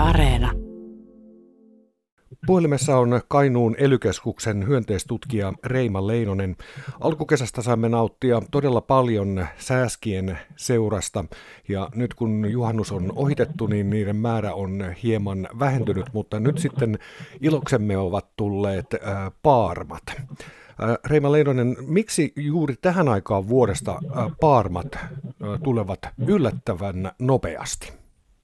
Areena. Puhelimessa on Kainuun ELY-keskuksen hyönteistutkija Reima Leinonen. Alkukesästä saimme nauttia todella paljon sääskien seurasta, ja nyt kun juhannus on ohitettu, niin niiden määrä on hieman vähentynyt, mutta nyt sitten iloksemme ovat tulleet paarmat. Reima Leinonen, miksi juuri tähän aikaan vuodesta paarmat tulevat yllättävän nopeasti?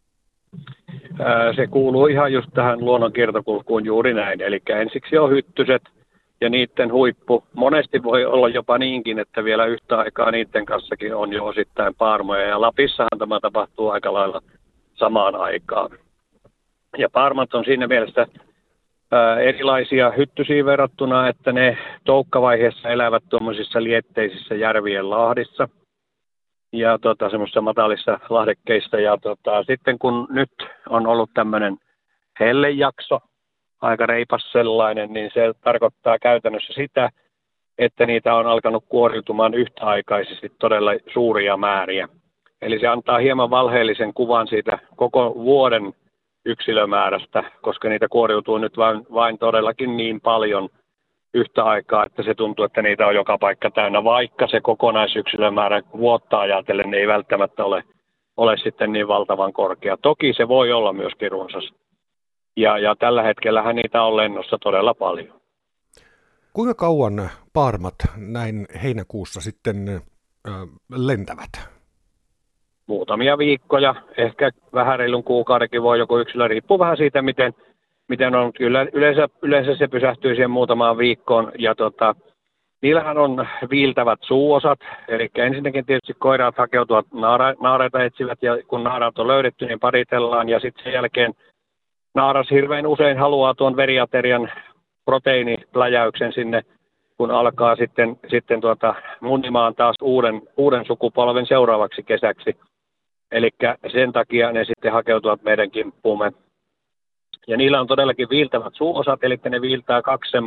Se kuuluu ihan just tähän luonnon kiertokulkuun juuri näin. Eli ensiksi on hyttyset ja niiden huippu. Monesti voi olla jopa niinkin, että vielä yhtä aikaa niiden kanssakin on jo osittain paarmoja. Ja Lapissahan tämä tapahtuu aika lailla samaan aikaan. Ja paarmat on siinä mielessä erilaisia hyttysiin verrattuna, että ne toukkavaiheessa elävät tuommoisissa lietteisissä järvien lahdissa ja semmoisissa matalissa lahdekkeissa. Ja sitten kun nyt on ollut tämmöinen hellejakso, aika reipas sellainen, niin se tarkoittaa käytännössä sitä, että niitä on alkanut kuoriutumaan yhtäaikaisesti todella suuria määriä. Eli se antaa hieman valheellisen kuvan siitä koko vuoden yksilömäärästä, koska niitä kuoriutuu nyt vain todellakin niin paljon yhtä aikaa, että se tuntuu, että niitä on joka paikka täynnä, vaikka se kokonaisyksilömäärä vuotta ajatellen ei välttämättä ole sitten niin valtavan korkea. Toki se voi olla myöskin runsas. Ja tällä hetkellähän niitä on lennossa todella paljon. Kuinka kauan paarmat näin heinäkuussa sitten lentävät? Muutamia viikkoja, ehkä vähän reilun kuukaudenkin voi joku yksilö, riippuu vähän siitä, miten on. Kyllä yleensä se pysähtyy siihen muutamaan viikkoon, ja niillähän on viiltävät suuosat, eli ensinnäkin tietysti koiraat hakeutuvat naareita etsivät, ja kun naaraat on löydetty, niin paritellaan, ja sitten sen jälkeen naaras hirveän usein haluaa tuon veriaterian proteiinipläjäyksen sinne, kun alkaa sitten munimaan taas uuden sukupolven seuraavaksi kesäksi. Eli sen takia ne sitten hakeutuvat meidän kimppuumme. Ja niillä on todellakin viiltävät suuosat, eli ne viiltää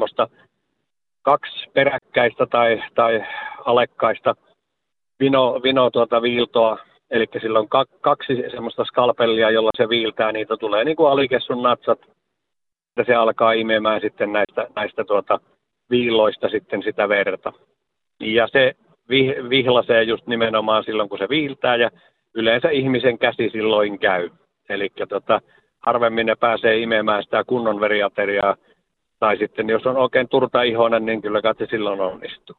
kaksi peräkkäistä tai alekkaista viiltoa. Eli sillä on kaksi semmoista skalpellia, jolla se viiltää. Niitä tulee niin kuin alikessun natsat, että se alkaa imemään sitten näistä viilloista sitten sitä verta. Ja se vihlasee just nimenomaan silloin, kun se viiltää, ja yleensä ihmisen käsi silloin käy. Eli harvemmin ne pääsee imemään sitä kunnon veriateriaa, tai sitten jos on oikein turtaihoinen, niin kyllä se silloin onnistuu.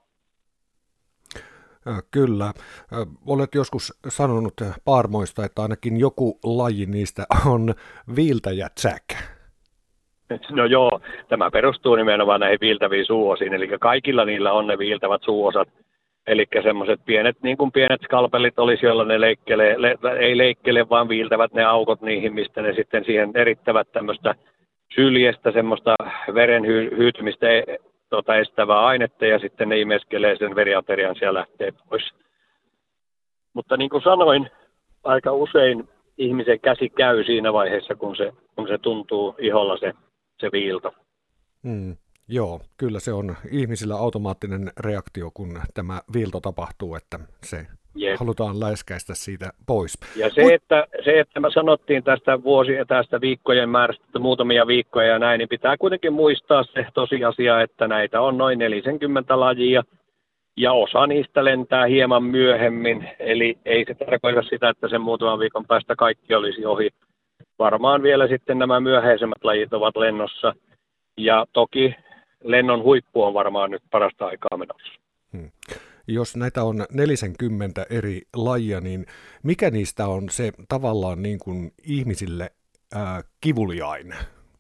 Kyllä. Olet joskus sanonut paarmoista, että ainakin joku laji niistä on viiltäjätsäk. No joo, tämä perustuu nimenomaan näihin viiltäviin suuosiin, eli kaikilla niillä on ne viiltävät suuosat. Eli semmoiset pienet skalpelit olisi, joilla ne ei leikkele, vaan viiltävät ne aukot niihin, mistä ne sitten siihen erittävät tämmöistä syljestä, semmoista veren hyytymistä estävää ainetta, ja sitten ne imeskelee sen veriaterian, siellä lähtee pois. Mutta niin kuin sanoin, aika usein ihmisen käsi käy siinä vaiheessa, kun se tuntuu iholla se viilto. Joo, kyllä se on ihmisillä automaattinen reaktio, kun tämä viilto tapahtuu, että se halutaan läiskäistä siitä pois. Ja se, että me sanottiin tästä viikkojen määrästä muutamia viikkoja ja näin, niin pitää kuitenkin muistaa se tosiasia, että näitä on noin 40 lajia, ja osa niistä lentää hieman myöhemmin, eli ei se tarkoita sitä, että sen muutaman viikon päästä kaikki olisi ohi. Varmaan vielä sitten nämä myöhäisemmät lajit ovat lennossa, ja toki lennon huippu on varmaan nyt parasta aikaa menossa. Jos näitä on 40 eri lajia, niin mikä niistä on se tavallaan niin kuin ihmisille kivuliain?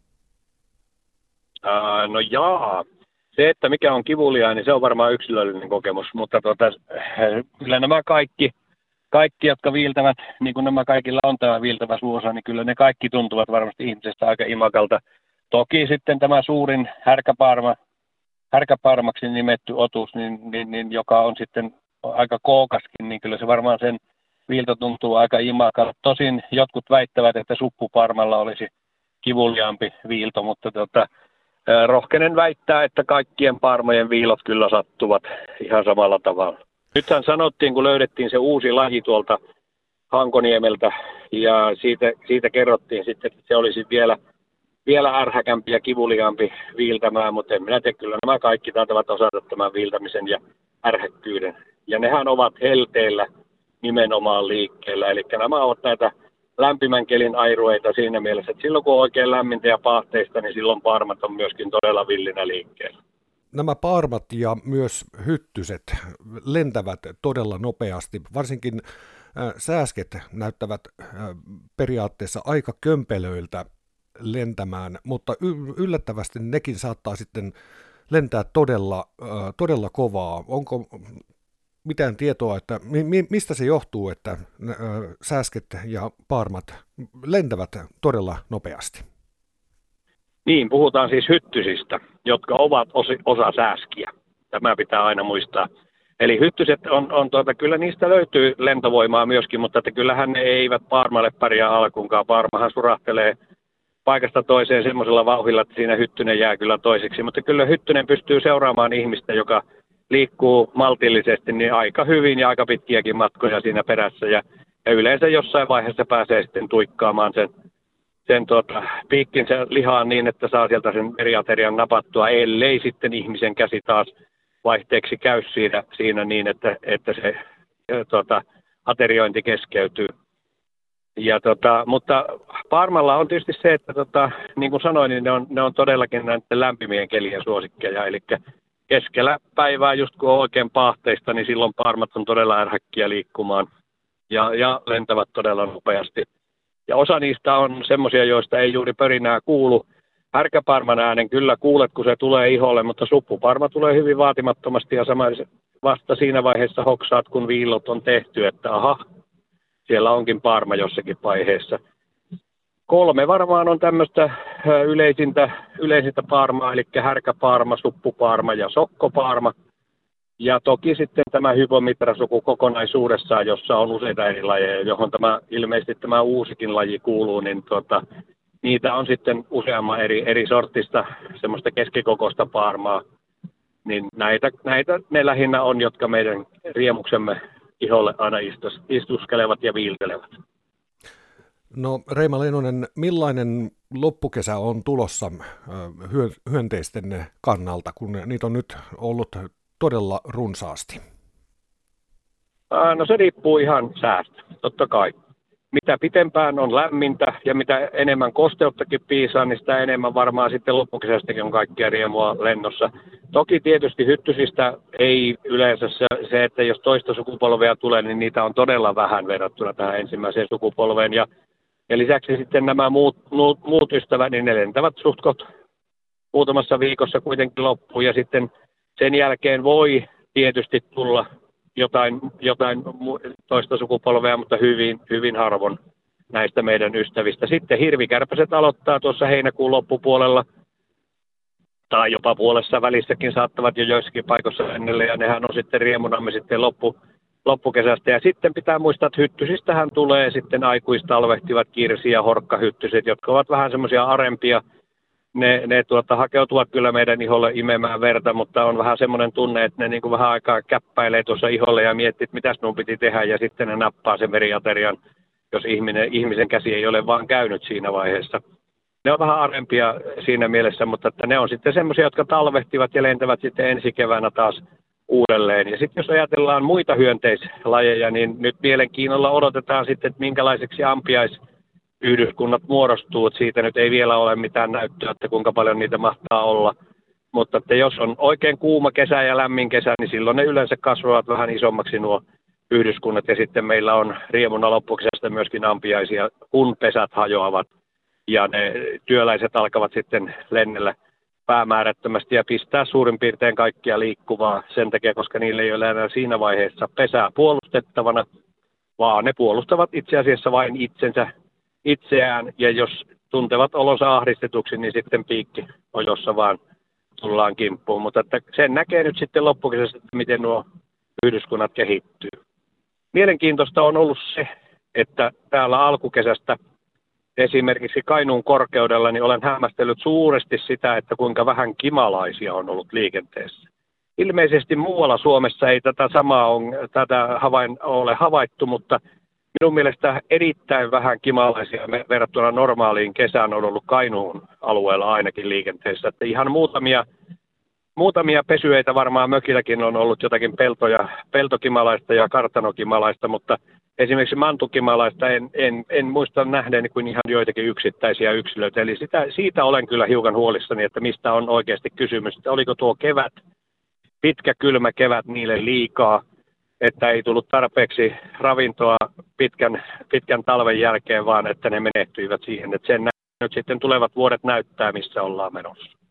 No jaa, se, että mikä on kivuliain, niin se on varmaan yksilöllinen kokemus, mutta kyllä nämä kaikki, jotka viiltävät, niin kuin nämä kaikilla on tämä viiltävä suuosa, niin kyllä ne kaikki tuntuvat varmasti ihmisestä aika imakalta. Toki sitten tämä suurin härkäpaarmaksi nimetty otus, niin joka on sitten aika kookaskin, niin kyllä se varmaan sen viilto tuntuu aika imakalta. Tosin jotkut väittävät, että suppupaarmalla olisi kivuliaampi viilto, mutta rohkenen väittää, että kaikkien paarmojen viilot kyllä sattuvat ihan samalla tavalla. Nythän sanottiin, kun löydettiin se uusi laji tuolta Hankoniemeltä, ja siitä kerrottiin sitten, että se olisi vielä ärhäkämpi ja kivuliaampi viiltämään, mutta en minä tiedä, kyllä nämä kaikki taitavat osata tämän viiltämisen ja ärhäkkyyden. Ja nehän ovat helteellä nimenomaan liikkeellä, eli nämä ovat näitä lämpimän kelin airueita siinä mielessä, että silloin kun on oikein lämmintä ja paahteista, niin silloin paarmat on myöskin todella villinä liikkeellä. Nämä paarmat ja myös hyttyset lentävät todella nopeasti, varsinkin sääsket näyttävät periaatteessa aika kömpelöiltä lentämään, mutta yllättävästi nekin saattaa sitten lentää todella kovaa. Onko mitään tietoa, että mistä se johtuu, että sääsket ja paarmat lentävät todella nopeasti? Niin, puhutaan siis hyttysistä, jotka ovat osa sääskiä. Tämä pitää aina muistaa. Eli hyttyset kyllä niistä löytyy lentovoimaa myöskin, mutta että kyllähän ne eivät paarmalle pärjää alkuunkaan. Paarmahan surahtelee paikasta toiseen semmoisella vauhdilla, että siinä hyttynen jää kyllä toiseksi. Mutta kyllä hyttynen pystyy seuraamaan ihmistä, joka liikkuu maltillisesti niin aika hyvin ja aika pitkiäkin matkoja siinä perässä. Ja yleensä jossain vaiheessa pääsee sitten tuikkaamaan sen piikkinsä lihaan niin, että saa sieltä sen veriaterian napattua, ellei sitten ihmisen käsi taas vaihteeksi käy siinä niin, että se ateriointi keskeytyy. Ja mutta paarmalla on tietysti se, että niin kuin sanoin, niin ne on todellakin näiden lämpimien kelien suosikkeja, eli keskellä päivää just kun on oikein paahteista, niin silloin paarmat on todella ärhäkkiä liikkumaan ja lentävät todella nopeasti. Ja osa niistä on semmoisia, joista ei juuri pörinää kuulu. Härkäpaarman äänen kyllä kuulet, kun se tulee iholle, mutta suppupaarma tulee hyvin vaatimattomasti ja vasta siinä vaiheessa hoksaat, kun viillot on tehty, että aha, siellä onkin paarma jossakin vaiheessa. 3 varmaan on tämmöistä yleisintä paarmaa, eli härkäpaarma, suppupaarma ja sokkopaarma. Ja toki sitten tämä hypomitra-suku kokonaisuudessaan, jossa on useita eri lajeja, johon ilmeisesti tämä uusikin laji kuuluu, niin niitä on sitten useamman eri sortista, semmoista keskikokoista paarmaa. Niin näitä ne lähinnä on, jotka meidän riemuksemme iholle aina istuskelevat ja viiltelevät. No Reima Leinonen, millainen loppukesä on tulossa hyönteisten kannalta, kun niitä on nyt ollut todella runsaasti? No se riippuu ihan säästä, totta kai. Mitä pitempään on lämmintä ja mitä enemmän kosteuttakin piisaa, niin sitä enemmän varmaan sitten loppukesästäkin on kaikkia riemua lennossa. Toki tietysti hyttysistä ei yleensä se, että jos toista sukupolvea tulee, niin niitä on todella vähän verrattuna tähän ensimmäiseen sukupolveen. Ja lisäksi sitten nämä muut ystävät, niin ne lentävät suhtkot muutamassa viikossa kuitenkin loppuun. Ja sitten sen jälkeen voi tietysti tulla jotain toista sukupolvea, mutta hyvin, hyvin harvoin näistä meidän ystävistä. Sitten hirvikärpäset aloittaa tuossa heinäkuun loppupuolella, tai jopa puolessa välissäkin saattavat jo joissakin paikoissa ennelle, ja nehän on sitten riemunamme sitten loppukesästä. Ja sitten pitää muistaa, että hyttysistähän tulee sitten aikuistalvehtivat kirsi- ja horkkahyttyset, jotka ovat vähän semmoisia arempia. Ne hakeutuvat kyllä meidän iholle imemään verta, mutta on vähän semmoinen tunne, että ne niin kuin vähän aikaa käppäilee tuossa iholle ja miettii, että mitäs minun piti tehdä, ja sitten ne nappaa sen veriaterian, jos ihmisen käsi ei ole vaan käynyt siinä vaiheessa. Ne on vähän arempia siinä mielessä, mutta että ne on sitten semmoisia, jotka talvehtivat ja lentävät sitten ensi keväänä taas uudelleen. Ja sitten jos ajatellaan muita hyönteislajeja, niin nyt mielenkiinnolla odotetaan sitten, että minkälaiseksi ampiaisyhdyskunnat muodostuu. Että siitä nyt ei vielä ole mitään näyttöä, että kuinka paljon niitä mahtaa olla. Mutta että jos on oikein kuuma kesä ja lämmin kesä, niin silloin ne yleensä kasvavat vähän isommaksi nuo yhdyskunnat. Ja sitten meillä on riemuna loppukesästä myöskin ampiaisia, kun pesät hajoavat. Ja ne työläiset alkavat sitten lennellä päämäärättömästi ja pistää suurin piirtein kaikkia liikkuvaa sen takia, koska niille ei ole enää siinä vaiheessa pesää puolustettavana, vaan ne puolustavat itse asiassa vain itseään. Ja jos tuntevat olonsa ahdistetuksi, niin sitten piikki on jossa vaan tullaan kimppuun. Mutta että sen näkee nyt sitten loppukesästä, että miten nuo yhdyskunnat kehittyy. Mielenkiintoista on ollut se, että täällä alkukesästä esimerkiksi Kainuun korkeudella niin olen hämmästellyt suuresti sitä, että kuinka vähän kimalaisia on ollut liikenteessä. Ilmeisesti muualla Suomessa ei tätä samaa ole havaittu, mutta minun mielestä erittäin vähän kimalaisia verrattuna normaaliin kesään on ollut Kainuun alueella ainakin liikenteessä. Että ihan muutamia pesyeitä varmaan mökilläkin on ollut jotakin peltokimalaista ja kartanokimalaista, mutta esimerkiksi mantukimalaista en muista nähneeni kuin ihan joitakin yksittäisiä yksilöitä. Eli siitä olen kyllä hiukan huolissani, että mistä on oikeasti kysymys. Että oliko tuo pitkä kylmä kevät niille liikaa, että ei tullut tarpeeksi ravintoa pitkän talven jälkeen, vaan että ne menehtyivät siihen. Että sen nyt sitten tulevat vuodet näyttää, missä ollaan menossa.